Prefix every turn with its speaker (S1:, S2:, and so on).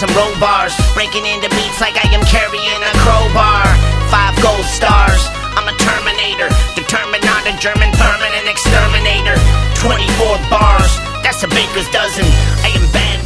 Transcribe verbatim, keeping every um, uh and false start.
S1: some roll bars, breaking into beats like I am carrying a crowbar. Five gold stars, I'm a Terminator, determined not a German permanent exterminator. Twenty-four bars, that's a baker's dozen. I am bad